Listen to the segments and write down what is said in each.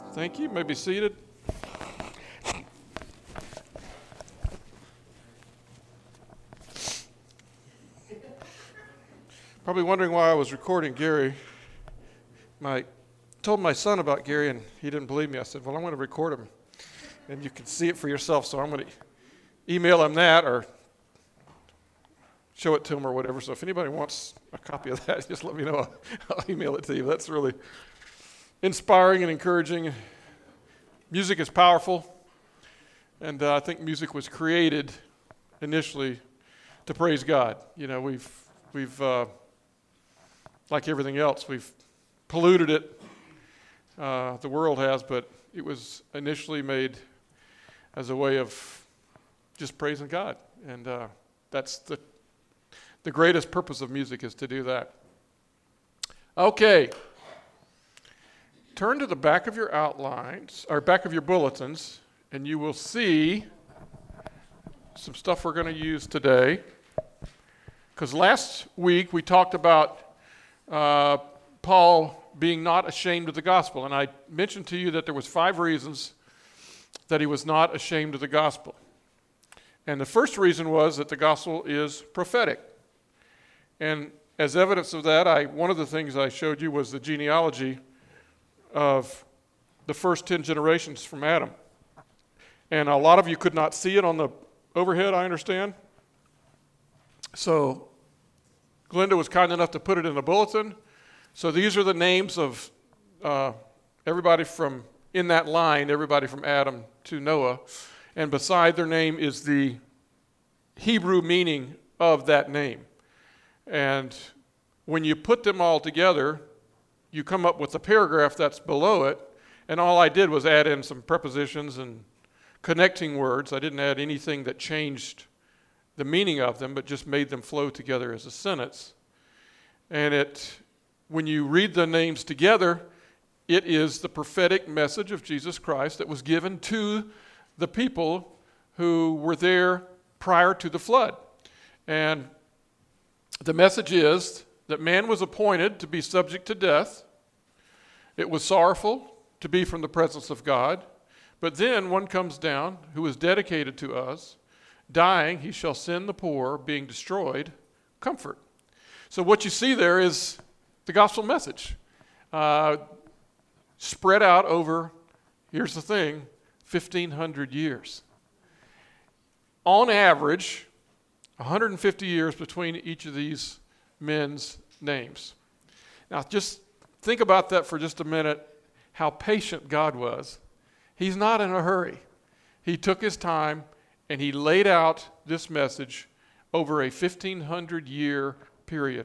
Thank you. You may be seated. Probably wondering why I was recording Gary. I told my son about Gary, and he didn't believe me. I said, well, I'm going to record him, and you can see it for yourself, so I'm going to email him that or show it to him or whatever. So if anybody wants a copy of that, just let me know. I'll email it to you. That's really inspiring and encouraging. Music is powerful, and I think music was created initially to praise God. You know, we've like everything else, we've polluted it. The world has, but it was initially made as a way of just praising God, and that's the greatest purpose of music is to do that. Okay. Turn to the back of your outlines, or back of your bulletins, and you will see some stuff we're going to use today. Because last week we talked about Paul being not ashamed of the gospel, and I mentioned to you that there was 5 reasons that he was not ashamed of the gospel. And the first reason was that the gospel is prophetic. And as evidence of that, one of the things I showed you was the genealogy of the first 10 generations from Adam. And a lot of you could not see it on the overhead, I understand. So Glenda was kind enough to put it in the bulletin. So these are the names of everybody from in that line, everybody from Adam to Noah. And beside their name is the Hebrew meaning of that name. And when you put them all together, you come up with a paragraph that's below it, and all I did was add in some prepositions and connecting words. I didn't add anything that changed the meaning of them, but just made them flow together as a sentence. And when you read the names together, it is the prophetic message of Jesus Christ that was given to the people who were there prior to the flood. And the message is that man was appointed to be subject to death. It was sorrowful to be from the presence of God. But then one comes down who is dedicated to us. Dying, he shall send the poor, being destroyed, comfort. So what you see there is the gospel message spread out over, here's the thing, 1,500 years. On average, 150 years between each of these men's names. Now, just think about that for just a minute, how patient God was. He's not in a hurry. He took his time, and he laid out this message over a 1,500-year period.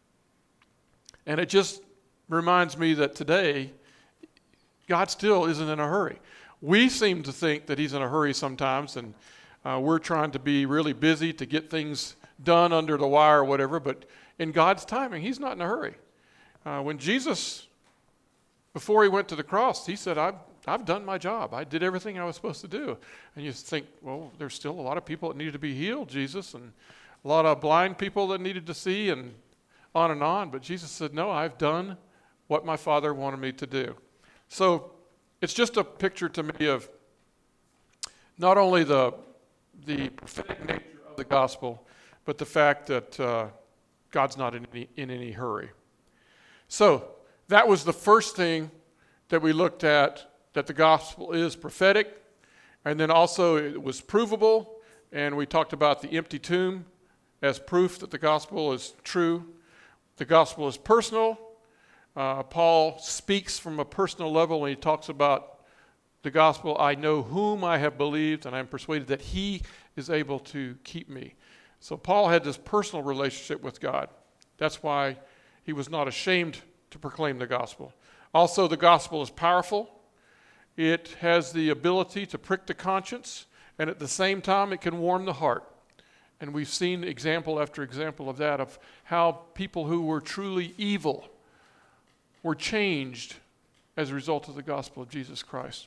And it just reminds me that today, God still isn't in a hurry. We seem to think that he's in a hurry sometimes, and we're trying to be really busy to get things done under the wire or whatever, but in God's timing, he's not in a hurry. When Jesus, before he went to the cross, he said, I've done my job. I did everything I was supposed to do. And you think, well, there's still a lot of people that needed to be healed, Jesus, and a lot of blind people that needed to see, and on and on. But Jesus said, no, I've done what my Father wanted me to do. So it's just a picture to me of not only the prophetic nature of the gospel, but the fact that God's not in any hurry. So that was the first thing that we looked at, that the gospel is prophetic, and then also it was provable, and we talked about the empty tomb as proof that the gospel is true. The gospel is personal. Paul speaks from a personal level when he talks about the gospel. I know whom I have believed, and I am persuaded that he is able to keep me. So Paul had this personal relationship with God. That's why he was not ashamed to proclaim the gospel. Also, the gospel is powerful. It has the ability to prick the conscience, and at the same time, it can warm the heart. And we've seen example after example of that, of how people who were truly evil were changed as a result of the gospel of Jesus Christ.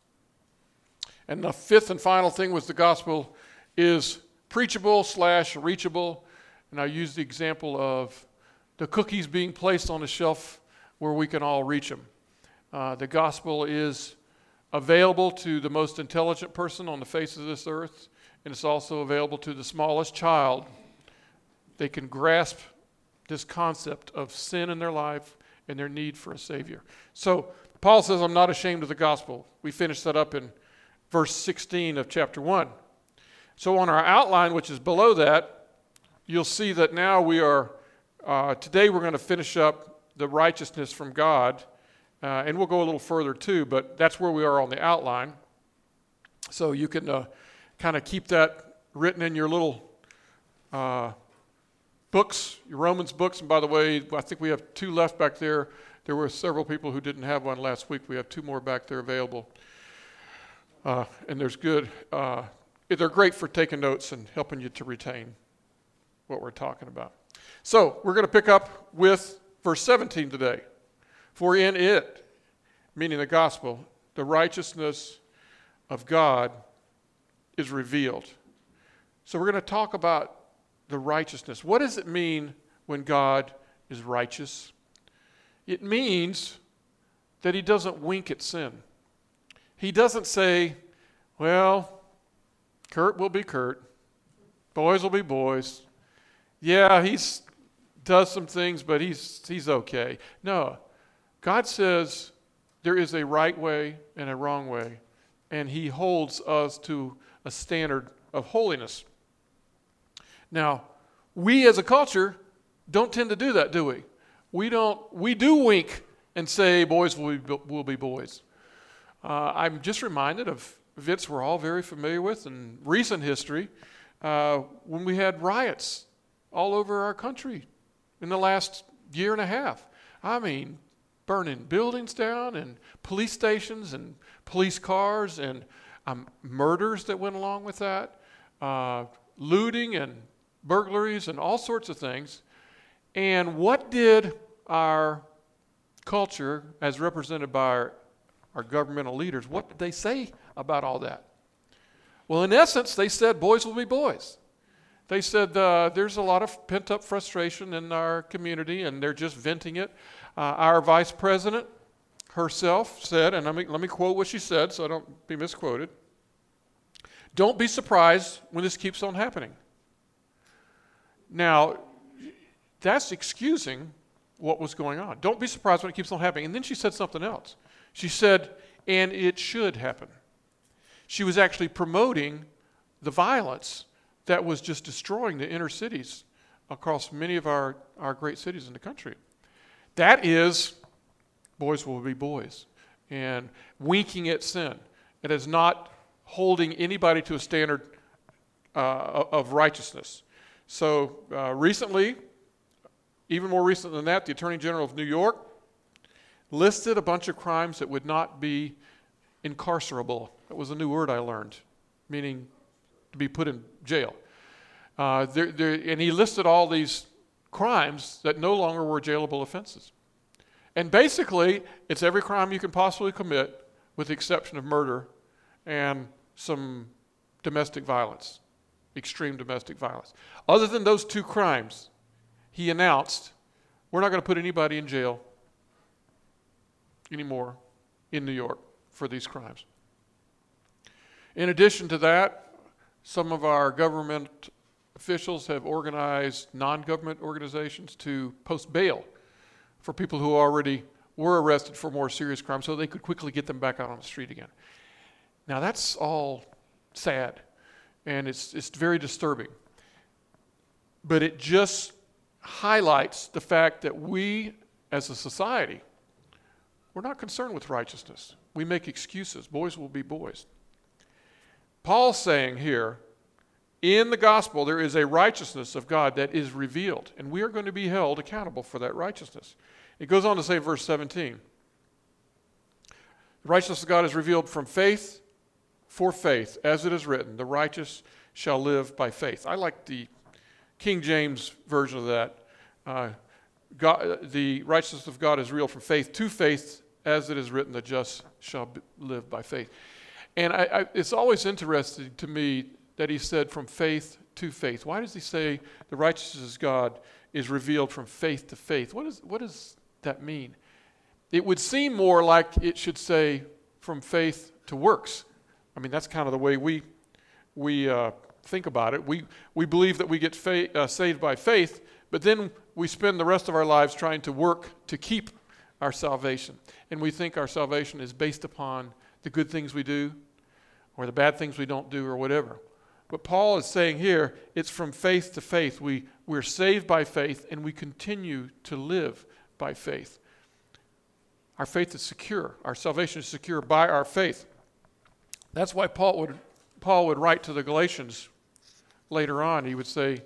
And the fifth and final thing was the gospel is preachable / reachable. And I used the example of the cookies being placed on a shelf where we can all reach them. The gospel is available to the most intelligent person on the face of this earth, and it's also available to the smallest child. They can grasp this concept of sin in their life and their need for a Savior. So Paul says, I'm not ashamed of the gospel. We finished that up in verse 16 of chapter 1. So on our outline, which is below that, you'll see that now we are, today we're going to finish up the righteousness from God, and we'll go a little further too, but that's where we are on the outline. So you can kind of keep that written in your little books, your Romans books. And by the way, I think we have 2 left back there. There were several people who didn't have one last week. We have 2 more back there available. And there's good. They're great for taking notes and helping you to retain what we're talking about. So we're going to pick up with verse 17 today. For in it, meaning the gospel, the righteousness of God is revealed. So we're going to talk about the righteousness. What does it mean when God is righteous? It means that he doesn't wink at sin. He doesn't say, well, Kurt will be Kurt. Boys will be boys. Yeah, he does some things, but he's okay. No. God says there is a right way and a wrong way, and he holds us to a standard of holiness. Now, we as a culture don't tend to do that, do we? We do wink and say boys will be boys. I'm just reminded of events we're all very familiar with in recent history when we had riots all over our country in the last year and a half. I mean, burning buildings down and police stations and police cars and murders that went along with that, looting and burglaries and all sorts of things. And what did our culture, as represented by our governmental leaders, what did they say about all that? Well, in essence, they said boys will be boys. They said there's a lot of pent-up frustration in our community, and they're just venting it. Our vice president herself said, and let me quote what she said so I don't be misquoted, "Don't be surprised when this keeps on happening." Now, that's excusing what was going on. Don't be surprised when it keeps on happening. And then she said something else. She said, and it should happen. She was actually promoting the violence that was just destroying the inner cities across many of our great cities in the country. That is, boys will be boys. And winking at sin. It is not holding anybody to a standard of righteousness. So recently, even more recent than that, the Attorney General of New York listed a bunch of crimes that would not be incarcerable. That was a new word I learned, meaning to be put in jail. And he listed all these crimes that no longer were jailable offenses. And basically, it's every crime you can possibly commit with the exception of murder and some domestic violence, extreme domestic violence. Other than those 2 crimes, he announced, we're not going to put anybody in jail anymore in New York for these crimes. In addition to that, some of our government officials have organized non-government organizations to post bail for people who already were arrested for more serious crimes so they could quickly get them back out on the street again. Now that's all sad, and it's very disturbing. But it just highlights the fact that we as a society, we're not concerned with righteousness. We make excuses. Boys will be boys. Paul's saying here, in the gospel, there is a righteousness of God that is revealed, and we are going to be held accountable for that righteousness. It goes on to say, verse 17, the righteousness of God is revealed from faith for faith, as it is written, the righteous shall live by faith. I like the King James version of that. The righteousness of God is revealed from faith to faith, as it is written, the just shall live by faith. And it's always interesting to me that he said from faith to faith. Why does he say the righteousness of God is revealed from faith to faith? What does that mean? it would seem more like it should say from faith to works. I mean, that's kind of the way we think about it. We believe that we get saved by faith, but then we spend the rest of our lives trying to work to keep our salvation. And we think our salvation is based upon the good things we do or the bad things we don't do or whatever. But Paul is saying here, it's from faith to faith. We're saved by faith, and we continue to live by faith. Our faith is secure. Our salvation is secure by our faith. That's why Paul would write to the Galatians later on. He would say,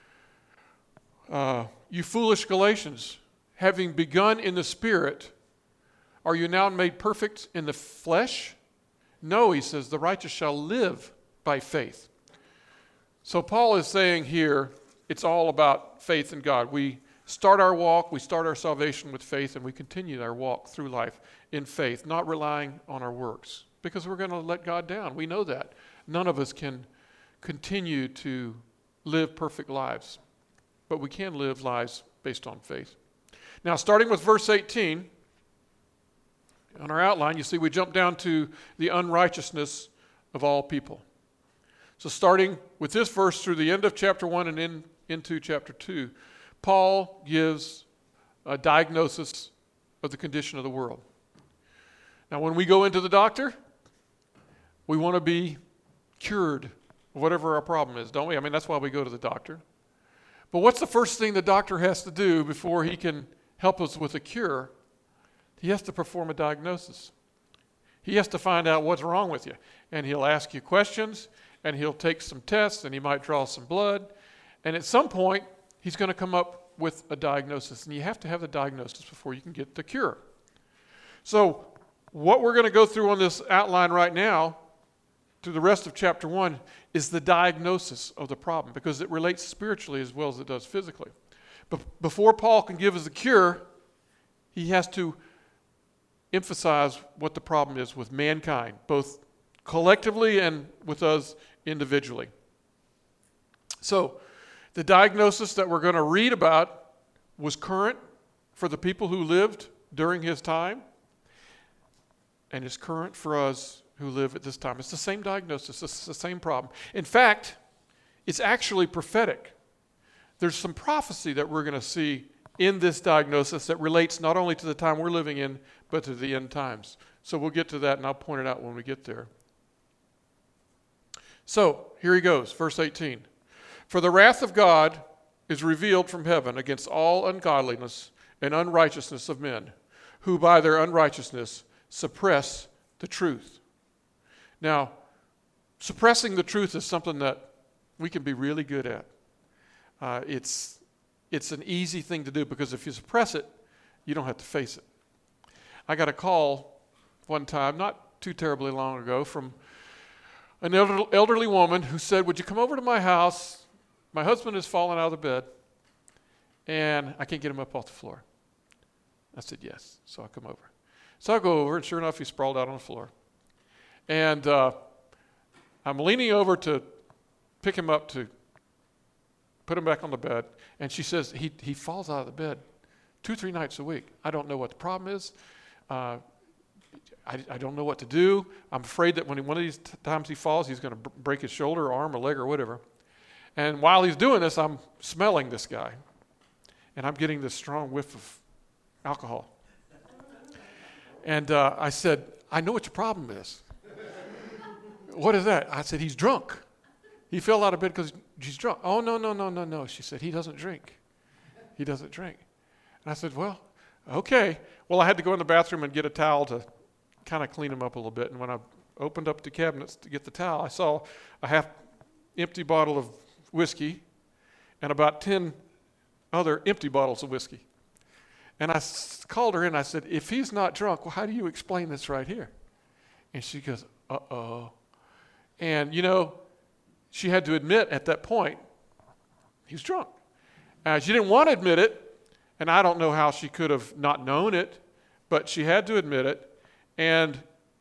you foolish Galatians, having begun in the Spirit, are you now made perfect in the flesh? No, he says, the righteous shall live by faith. So Paul is saying here, it's all about faith in God. We start our walk, we start our salvation with faith, and we continue our walk through life in faith, not relying on our works, because we're going to let God down. We know that. None of us can continue to live perfect lives, but we can live lives based on faith. Now, starting with verse 18, on our outline, you see we jump down to the unrighteousness of all people. So starting with this verse through the end of chapter 1 and into chapter 2, Paul gives a diagnosis of the condition of the world. Now, when we go into the doctor, we want to be cured of whatever our problem is, don't we? I mean, that's why we go to the doctor. But what's the first thing the doctor has to do before he can help us with a cure? He has to perform a diagnosis. He has to find out what's wrong with you. And he'll ask you questions, and he'll take some tests, and he might draw some blood. And at some point, he's going to come up with a diagnosis. And you have to have the diagnosis before you can get the cure. So what we're going to go through on this outline right now, through the rest of chapter 1, is the diagnosis of the problem, because it relates spiritually as well as it does physically. But before Paul can give us a cure, he has to emphasize what the problem is with mankind, both collectively and with us individually. So, the diagnosis that we're going to read about was current for the people who lived during his time, and is current for us who live at this time. It's the same diagnosis. It's the same problem. In fact, it's actually prophetic. There's some prophecy that we're going to see in this diagnosis that relates not only to the time we're living in, but to the end times. So we'll get to that, and I'll point it out when we get there. So, here he goes, verse 18. For the wrath of God is revealed from heaven against all ungodliness and unrighteousness of men, who by their unrighteousness suppress the truth. Now, suppressing the truth is something that we can be really good at. It's an easy thing to do, because if you suppress it, you don't have to face it. I got a call one time, not too terribly long ago, from an elderly woman who said, would you come over to my house? My husband has fallen out of the bed, and I can't get him up off the floor. I said, yes. So I come over. So I go over, and sure enough, he's sprawled out on the floor. And I'm leaning over to pick him up to put him back on the bed. And she says, he falls out of the bed 2-3 nights a week. I don't know what the problem is. I don't know what to do. I'm afraid that when one of these times he falls, he's going to break his shoulder or arm or leg or whatever. And while he's doing this, I'm smelling this guy. And I'm getting this strong whiff of alcohol. And I said, I know what your problem is. What is that? I said, he's drunk. He fell out of bed because he's drunk. Oh, no. She said, he doesn't drink. He doesn't drink. And I said, well, okay. Well, I had to go in the bathroom and get a towel to kind of clean him up a little bit. And when I opened up the cabinets to get the towel, I saw a half empty bottle of whiskey and about 10 other empty bottles of whiskey. And I called her in. I said, if he's not drunk, well, how do you explain this right here? And she goes, uh-oh. And, she had to admit at that point, he's drunk. She didn't want to admit it, and I don't know how she could have not known it, but she had to admit it. And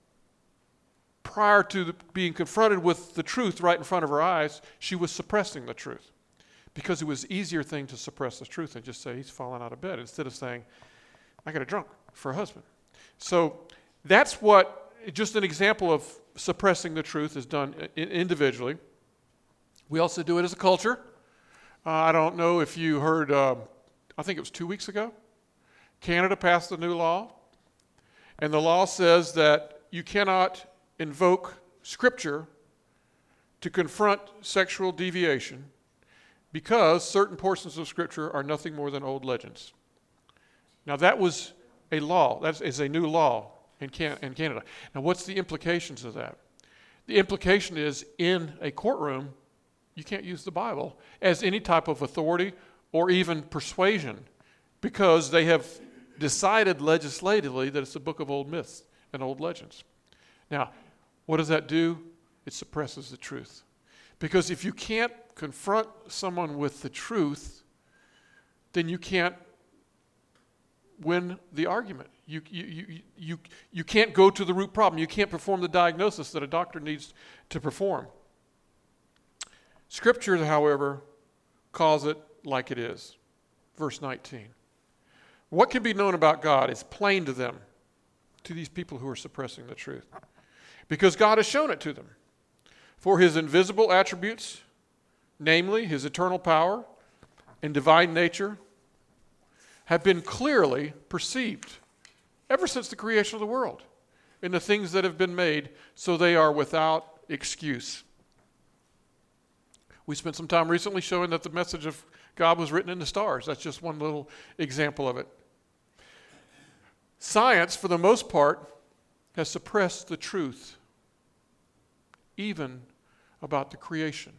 prior to being confronted with the truth right in front of her eyes, she was suppressing the truth, because it was an easier thing to suppress the truth and just say, he's fallen out of bed, instead of saying, I got a drunk. for a husband. So that's what, just an example of suppressing the truth is done individually. We also do it as a culture. I don't know if you heard, I think it was 2 weeks ago, Canada passed a new law. And the law says that you cannot invoke Scripture to confront sexual deviation because certain portions of Scripture are nothing more than old legends. Now that was a law. That is a new law in Canada. Now what's the implications of that? The implication is in a courtroom, you can't use the Bible as any type of authority or even persuasion because they have decided legislatively that it's a book of old myths and old legends. Now, what does that do? It suppresses the truth. Because if you can't confront someone with the truth, then you can't win the argument. You can't go to the root problem. You can't perform the diagnosis that a doctor needs to perform. Scripture, however, calls it like it is. Verse 19. What can be known about God is plain to them, to these people who are suppressing the truth, because God has shown it to them. For his invisible attributes, namely his eternal power and divine nature, have been clearly perceived ever since the creation of the world in the things that have been made, so they are without excuse. We spent some time recently showing that the message of God was written in the stars. That's just one little example of it. Science, for the most part, has suppressed the truth, even about the creation.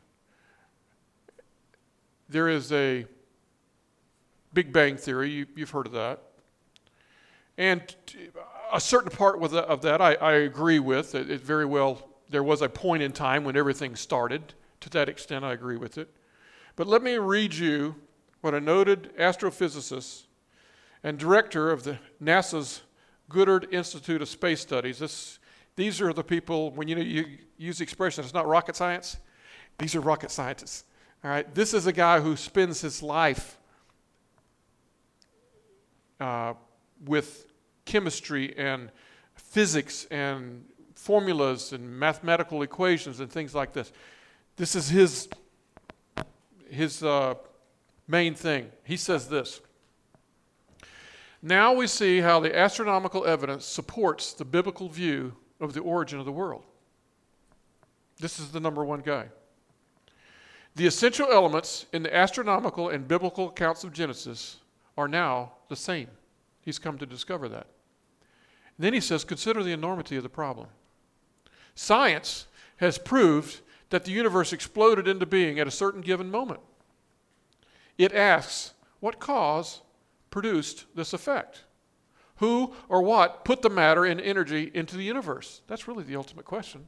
There is a Big Bang Theory, you've heard of that. And a certain part of that I agree with. It very well, there was a point in time when everything started. To that extent, I agree with it. But let me read you what a noted astrophysicist and director of the NASA's Goddard Institute of Space Studies. These are the people, when you use the expression, it's not rocket science. These are rocket scientists. All right. This is a guy who spends his life with chemistry and physics and formulas and mathematical equations and things like this. This is his main thing. He says this. Now we see how the astronomical evidence supports the biblical view of the origin of the world. This is the number one guy. The essential elements in the astronomical and biblical accounts of Genesis are now the same. He's come to discover that. And then he says, consider the enormity of the problem. Science has proved that the universe exploded into being at a certain given moment. It asks, what cause produced this effect? Who or what put the matter and energy into the universe? That's really the ultimate question.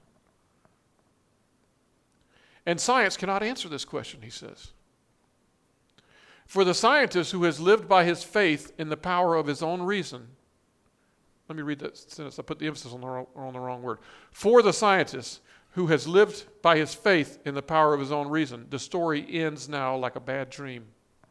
And science cannot answer this question, he says. For the scientist who has lived by his faith in the power of his own reason, let me read that sentence, I put the emphasis on the wrong word. For the scientist who has lived by his faith in the power of his own reason, the story ends now like a bad dream.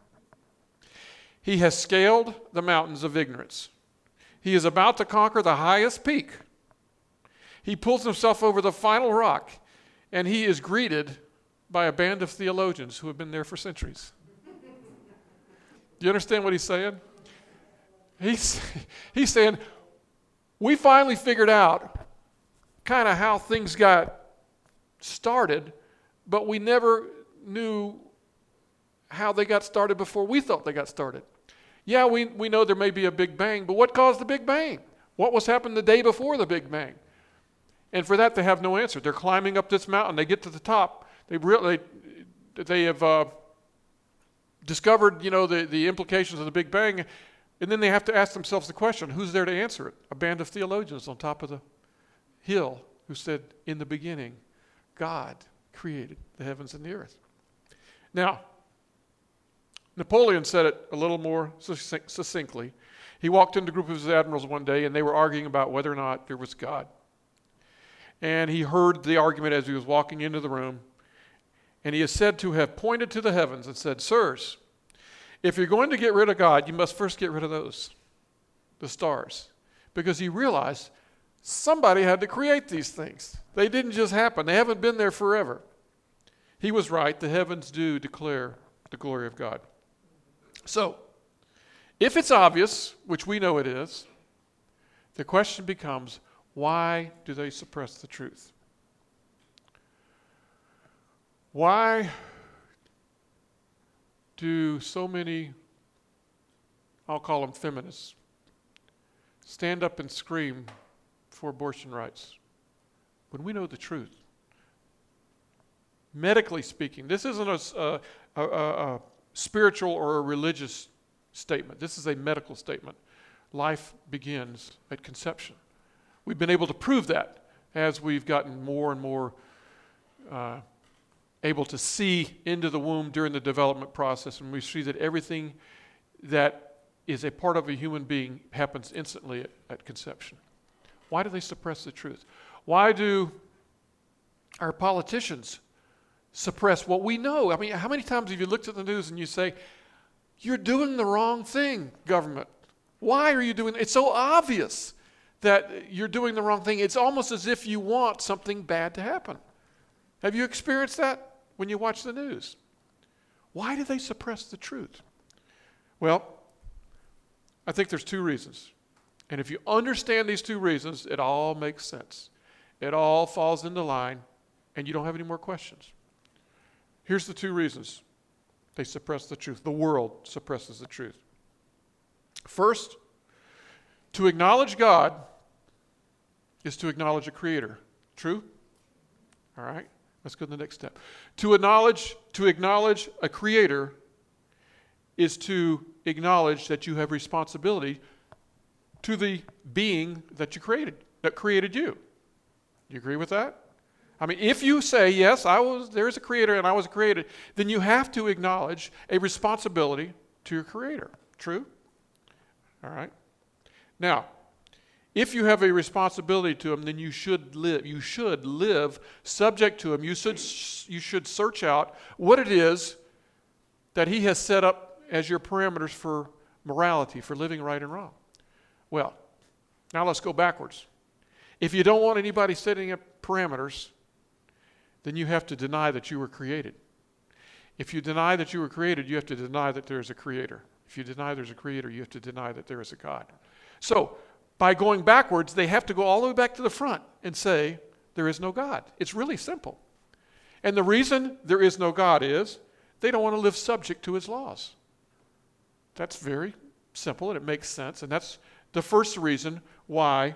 He has scaled the mountains of ignorance. He is about to conquer the highest peak. He pulls himself over the final rock, and he is greeted by a band of theologians who have been there for centuries. Do you understand what he's saying? He's saying, we finally figured out kind of how things got started, but we never knew how they got started before we thought they got started. Yeah, we know there may be a Big Bang, but what caused the Big Bang? What was happening the day before the Big Bang? And for that, they have no answer. They're climbing up this mountain. They get to the top. They have discovered, the implications of the Big Bang, and then they have to ask themselves the question, who's there to answer it? A band of theologians on top of the hill who said, in the beginning, God created the heavens and the earth. Now, Napoleon said it a little more succinctly. He walked into a group of his admirals one day, and they were arguing about whether or not there was God. And he heard the argument as he was walking into the room, and he is said to have pointed to the heavens and said, sirs, if you're going to get rid of God, you must first get rid of those the stars, because he realized somebody had to create these things. They didn't just happen. They haven't been there forever. He was right. The heavens do declare the glory of God. So, if it's obvious, which we know it is, the question becomes, why do they suppress the truth? Why do so many, I'll call them feminists, stand up and scream for abortion rights when we know the truth? Medically speaking, this isn't a spiritual or a religious statement. This is a medical statement. Life begins at conception. We've been able to prove that as we've gotten more and more able to see into the womb during the development process, and we see that everything that is a part of a human being happens instantly at conception. Why do they suppress the truth? Why do our politicians suppress what we know? I mean, how many times have you looked at the news and you say, you're doing the wrong thing, government? Why are you doing it? It's so obvious that you're doing the wrong thing. It's almost as if you want something bad to happen. Have you experienced that when you watch the news? Why do they suppress the truth? Well, I think there's two reasons. And if you understand these two reasons, it all makes sense. It all falls into line, and you don't have any more questions. Here's the two reasons they suppress the truth. The world suppresses the truth. First, to acknowledge God is to acknowledge a creator. True? All right, let's go to the next step. To acknowledge a creator is to acknowledge that you have responsibility to the being that you created, that created you. You agree with that? I mean, if you say, yes, there is a creator and I was created, then you have to acknowledge a responsibility to your creator. True? All right. Now, if you have a responsibility to him, then you should live. You should live subject to him. You should search out what it is that he has set up as your parameters for morality, for living right and wrong. Well, now let's go backwards. If you don't want anybody setting up parameters, then you have to deny that you were created. If you deny that you were created, you have to deny that there is a creator. If you deny there's a creator, you have to deny that there is a God. So, by going backwards, they have to go all the way back to the front and say, there is no God. It's really simple. And the reason there is no God is they don't want to live subject to his laws. That's very simple, and it makes sense. And that's the first reason why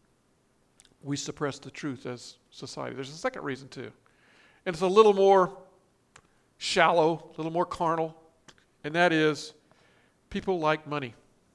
we suppress the truth as society. There's a second reason, too. And it's a little more shallow, a little more carnal, and that is people like money.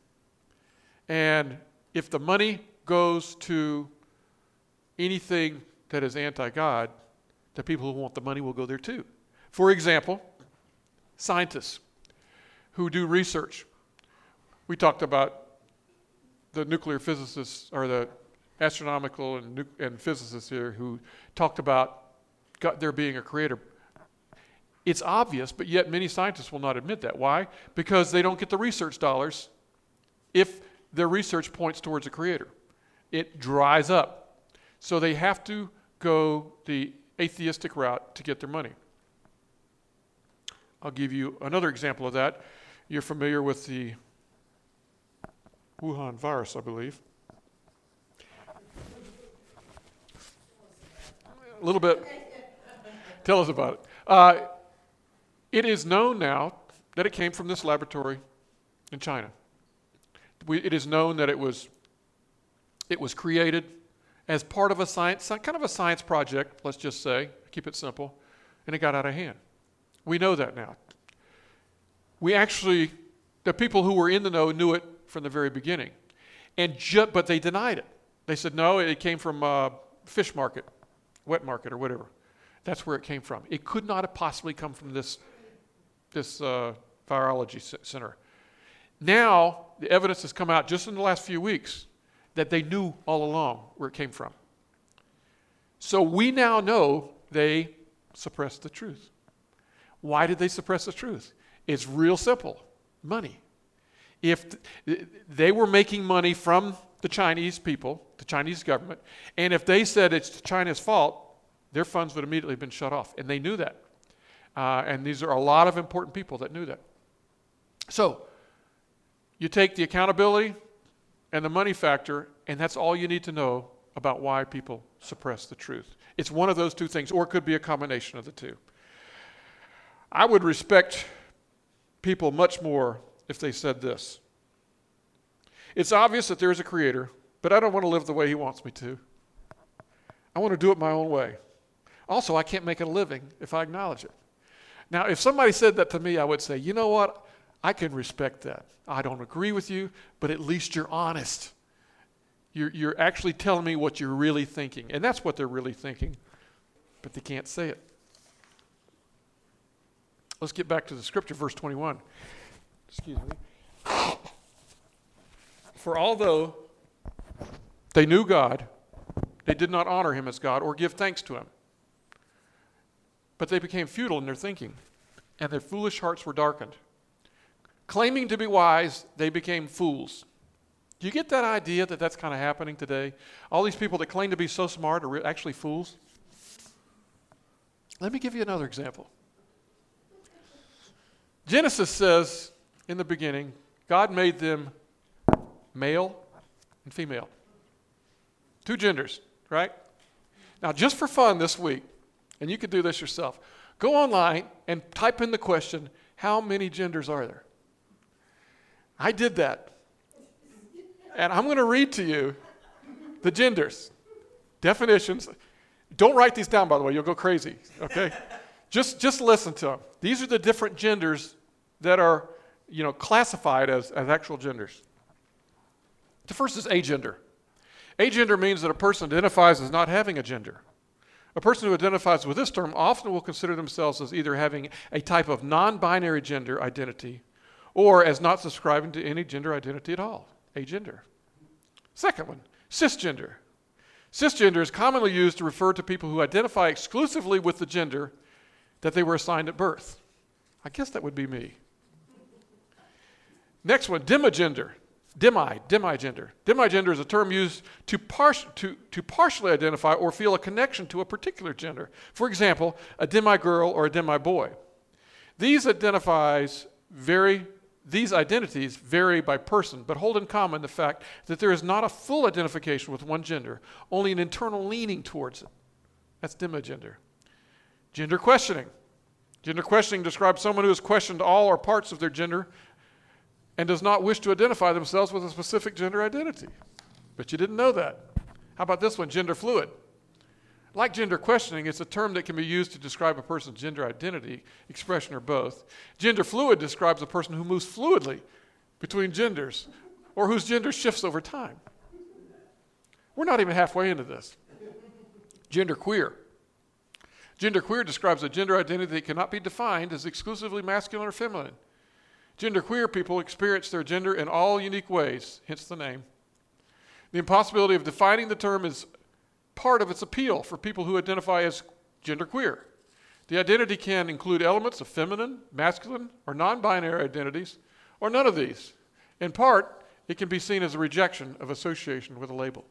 And if the money goes to anything that is anti-God, the people who want the money will go there too. For example, scientists who do research. We talked about the nuclear physicists, or the astronomical and physicists here, who talked about there being a creator. It's obvious, but yet many scientists will not admit that. Why? Because they don't get the research dollars if their research points towards a creator. It dries up. So they have to go the atheistic route to get their money. I'll give you another example of that. You're familiar with the Wuhan virus, I believe. A little bit. Tell us about it. It is known now that it came from this laboratory in China. It is known that it was created as part of a science, kind of a science project, let's just say, keep it simple, and it got out of hand. We know that now. The people who were in the know knew it from the very beginning, but they denied it. They said, no, it came from a fish market, wet market, or whatever. That's where it came from. It could not have possibly come from this virology center. Now, the evidence has come out just in the last few weeks that they knew all along where it came from. So we now know they suppressed the truth. Why did they suppress the truth? It's real simple. Money. if they were making money from the Chinese people, the Chinese government, and if they said it's China's fault, their funds would immediately have been shut off. And they knew that. And these are a lot of important people that knew that. So, you take the accountability and the money factor, and that's all you need to know about why people suppress the truth. It's one of those two things, or it could be a combination of the two. I would respect people much more if they said this. It's obvious that there is a creator, but I don't want to live the way he wants me to. I want to do it my own way. Also, I can't make a living if I acknowledge it. Now, if somebody said that to me, I would say, you know what? I can respect that. I don't agree with you, but at least you're honest. You're actually telling me what you're really thinking. And that's what they're really thinking, but they can't say it. Let's get back to the scripture, verse 21. Excuse me. For although they knew God, they did not honor him as God or give thanks to him. But they became futile in their thinking, and their foolish hearts were darkened. Claiming to be wise, they became fools. Do you get that idea that that's kind of happening today? All these people that claim to be so smart are actually fools? Let me give you another example. Genesis says, in the beginning, God made them male and female. Two genders, right? Now, just for fun this week, and you can do this yourself, go online and type in the question, how many genders are there? I did that. And I'm going to read to you the genders, definitions. Don't write these down, by the way. You'll go crazy, okay? Just listen to them. These are the different genders that are, classified as actual genders. The first is agender. Agender means that a person identifies as not having a gender. A person who identifies with this term often will consider themselves as either having a type of non-binary gender identity or as not subscribing to any gender identity at all, agender. Second one, cisgender. Cisgender is commonly used to refer to people who identify exclusively with the gender that they were assigned at birth. I guess that would be me. Next one, demigender. Demigender. Demigender is a term used to partially identify or feel a connection to a particular gender. For example, a demi-girl or a demi-boy. These identities vary by person, but hold in common the fact that there is not a full identification with one gender, only an internal leaning towards it. That's demigender. Gender questioning. Gender questioning describes someone who has questioned all or parts of their gender and does not wish to identify themselves with a specific gender identity. But you didn't know that. How about this one, gender fluid? Like gender questioning, it's a term that can be used to describe a person's gender identity, expression, or both. Gender fluid describes a person who moves fluidly between genders or whose gender shifts over time. We're not even halfway into this. Gender queer. Gender queer describes a gender identity that cannot be defined as exclusively masculine or feminine. Gender queer people experience their gender in all unique ways, hence the name. The impossibility of defining the term is part of its appeal for people who identify as genderqueer. The identity can include elements of feminine, masculine, or non-binary identities, or none of these. In part, it can be seen as a rejection of association with a label.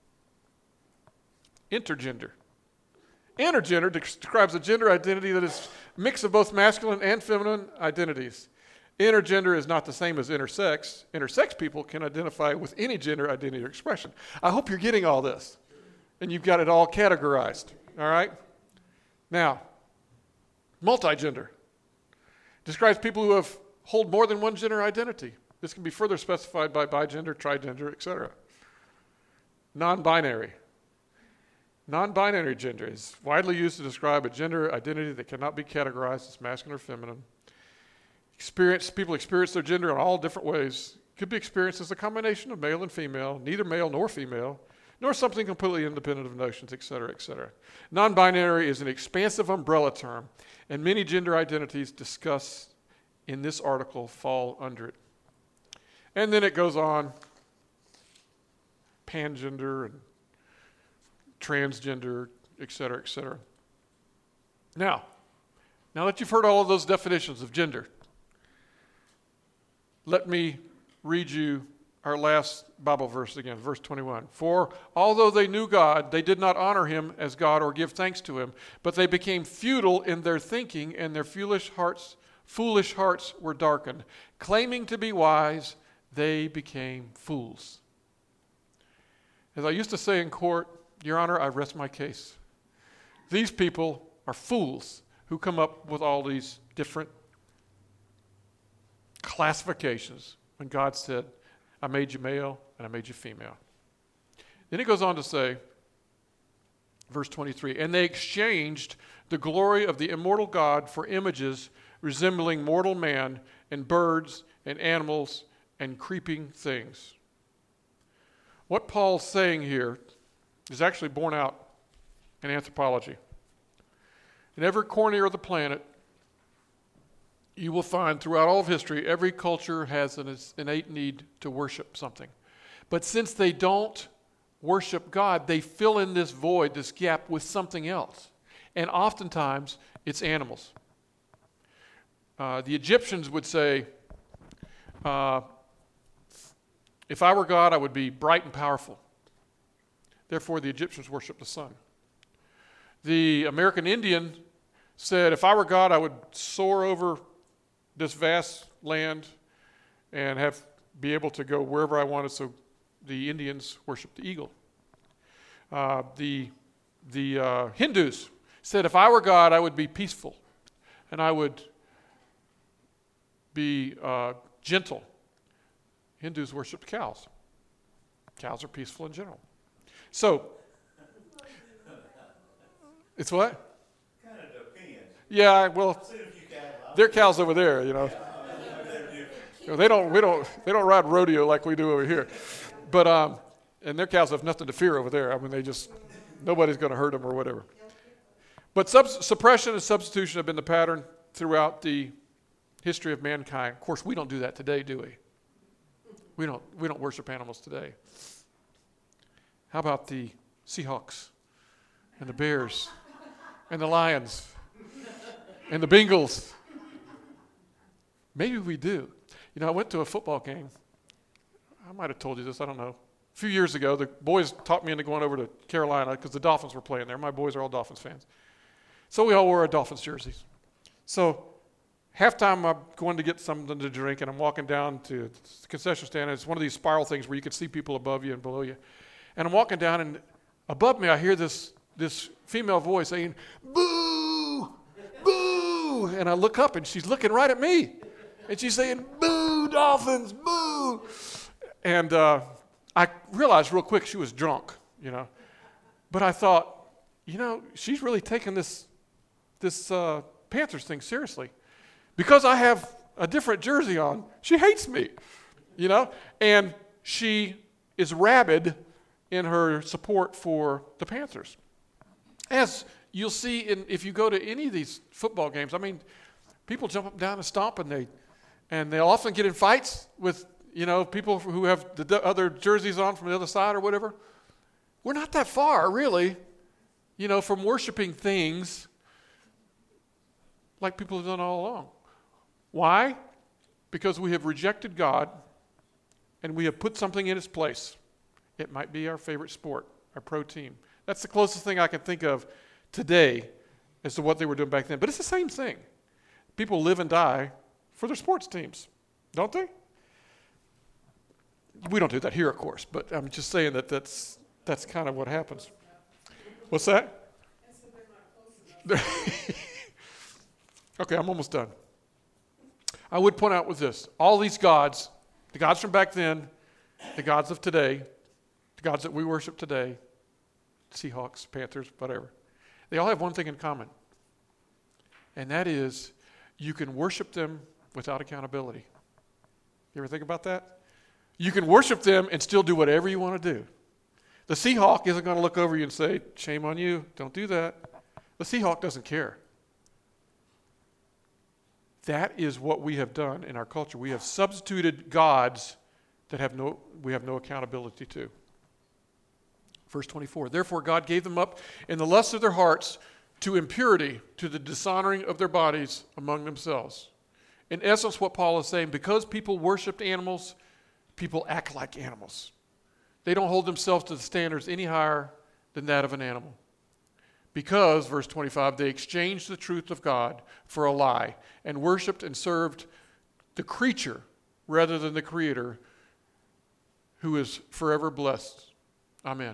Intergender. Intergender describes a gender identity that is a mix of both masculine and feminine identities. Intergender is not the same as intersex. Intersex people can identify with any gender identity or expression. I hope you're getting all this, and you've got it all categorized, all right? Now, multigender describes people who hold more than one gender identity. This can be further specified by bigender, trigender, etc. Non-binary. Non-binary gender is widely used to describe a gender identity that cannot be categorized as masculine or feminine. People experience their gender in all different ways. It could be experienced as a combination of male and female, neither male nor female, nor something completely independent of notions, etc., etc. Non-binary is an expansive umbrella term, and many gender identities discussed in this article fall under it. And then it goes on, pangender and transgender, etc., etc. Now that you've heard all of those definitions of gender, let me read you our last Bible verse again, verse 21. For although they knew God, they did not honor him as God or give thanks to him, but they became futile in their thinking, and their foolish hearts were darkened. Claiming to be wise, they became fools. As I used to say in court, Your Honor, I rest my case. These people are fools who come up with all these different classifications when God said, I made you male and I made you female. Then he goes on to say, verse 23, and they exchanged the glory of the immortal God for images resembling mortal man and birds and animals and creeping things. What Paul's saying here is actually borne out in anthropology. In every corner of the planet, you will find throughout all of history, every culture has an innate need to worship something. But since they don't worship God, they fill in this void, this gap, with something else. And oftentimes, it's animals. The Egyptians would say, if I were God, I would be bright and powerful. Therefore, the Egyptians worshiped the sun. The American Indian said, if I were God, I would soar over this vast land and be able to go wherever I wanted. So the Indians worshiped the eagle. The Hindus said, if I were God, I would be peaceful and I would be gentle. Hindus worshiped cows. Cows are peaceful in general. So, it's what? Kind of depends. Yeah, well, there are cows over there, you know. They don't ride rodeo like we do over here. But and their cows have nothing to fear over there. I mean, nobody's going to hurt them or whatever. But suppression and substitution have been the pattern throughout the history of mankind. Of course, we don't do that today, do we? We don't worship animals today. How about the Seahawks and the Bears and the Lions and the Bengals? Maybe we do. You know, I went to a football game. I might have told you this, I don't know. A few years ago, the boys talked me into going over to Carolina because the Dolphins were playing there. My boys are all Dolphins fans. So we all wore our Dolphins jerseys. So halftime, I'm going to get something to drink, and I'm walking down to the concession stand. And it's one of these spiral things where you can see people above you and below you. And I'm walking down, and above me, I hear this female voice saying, "Boo! Boo!" And I look up, and she's looking right at me. And she's saying, "Boo, Dolphins, boo!" And I realized real quick she was drunk, you know. But I thought, you know, she's really taking this Panthers thing seriously. Because I have a different jersey on, she hates me, you know. And she is rabid in her support for the Panthers. As you'll see if you go to any of these football games, I mean, people jump up and down and stomp, and they'll often get in fights with, you know, people who have the other jerseys on from the other side or whatever. We're not that far, really, you know, from worshiping things like people have done all along. Why? Because we have rejected God and we have put something in its place. It might be our favorite sport, our pro team. That's the closest thing I can think of today as to what they were doing back then. But it's the same thing. People live and die for their sports teams, don't they? We don't do that here, of course, but I'm just saying that's kind of what happens. What's that? Okay, I'm almost done. I would point out with this. All these gods, the gods from back then, the gods of today, the gods that we worship today, Seahawks, Panthers, whatever, they all have one thing in common. And that is you can worship them without accountability. You ever think about that? You can worship them and still do whatever you want to do. The Seahawk isn't going to look over you and say, "Shame on you, don't do that." The Seahawk doesn't care. That is what we have done in our culture. We have substituted gods that we have no accountability to. Verse 24, therefore God gave them up in the lust of their hearts to impurity, to the dishonoring of their bodies among themselves. In essence, what Paul is saying, because people worshipped animals, people act like animals. They don't hold themselves to the standards any higher than that of an animal. Because, verse 25, they exchanged the truth of God for a lie and worshiped and served the creature rather than the Creator, who is forever blessed. Amen.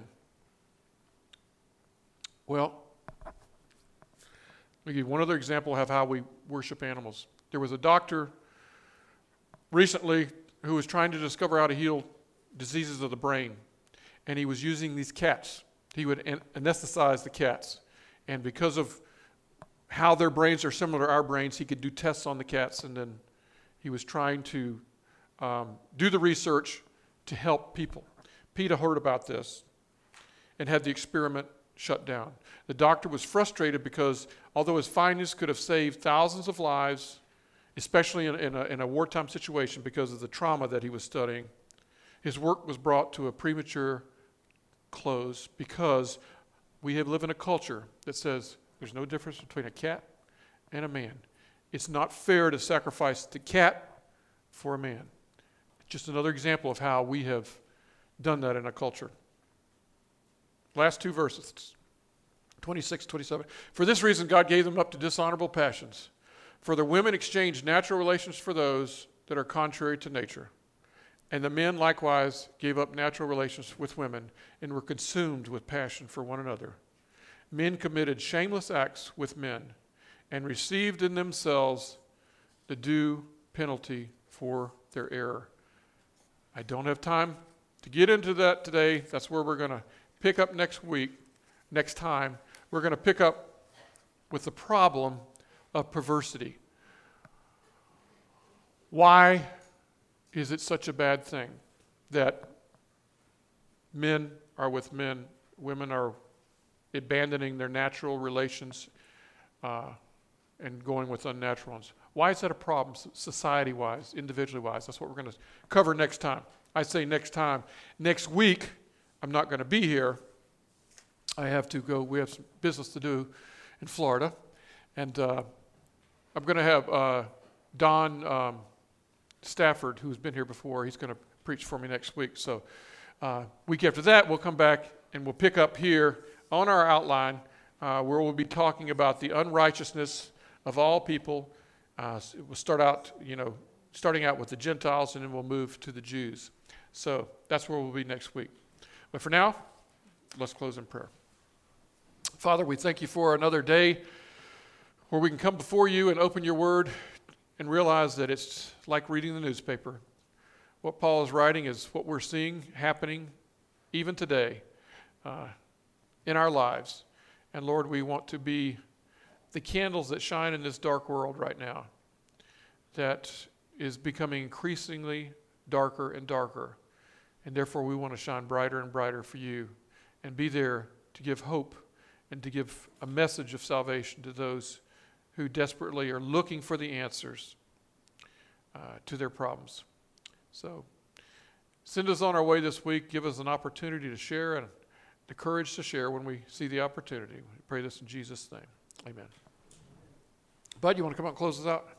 Well, let me give you one other example of how we worship animals. There was a doctor recently who was trying to discover how to heal diseases of the brain, and he was using these cats. He would anesthetize the cats, and because of how their brains are similar to our brains, he could do tests on the cats, and then he was trying to do the research to help people. PETA heard about this and had the experiment shut down. The doctor was frustrated because although his findings could have saved thousands of lives, especially in a wartime situation because of the trauma that he was studying, his work was brought to a premature close because we live in a culture that says there's no difference between a cat and a man. It's not fair to sacrifice the cat for a man. Just another example of how we have done that in a culture. Last two verses, 26, 27. For this reason, God gave them up to dishonorable passions. For the women exchanged natural relations for those that are contrary to nature. And the men likewise gave up natural relations with women and were consumed with passion for one another. Men committed shameless acts with men and received in themselves the due penalty for their error. I don't have time to get into that today. That's where we're going to pick up next time. We're going to pick up with the problem of perversity. Why is it such a bad thing that men are with men, women are abandoning their natural relations and going with unnatural ones? Why is that a problem society-wise, individually-wise? That's what we're going to cover next time. I say next time. Next week, I'm not going to be here. I have to go. We have some business to do in Florida. And I'm going to have Don Stafford, who's been here before. He's going to preach for me next week. So week after that, we'll come back and we'll pick up here on our outline where we'll be talking about the unrighteousness of all people. We'll starting out with the Gentiles, and then we'll move to the Jews. So that's where we'll be next week. But for now, let's close in prayer. Father, we thank you for another day where we can come before you and open your word and realize that it's like reading the newspaper. What Paul is writing is what we're seeing happening even today in our lives. And Lord, we want to be the candles that shine in this dark world right now that is becoming increasingly darker and darker. And therefore we want to shine brighter and brighter for you and be there to give hope and to give a message of salvation to those who desperately are looking for the answers to their problems. So send us on our way this week. Give us an opportunity to share and the courage to share when we see the opportunity. We pray this in Jesus' name. Amen. Bud, you want to come out and close us out?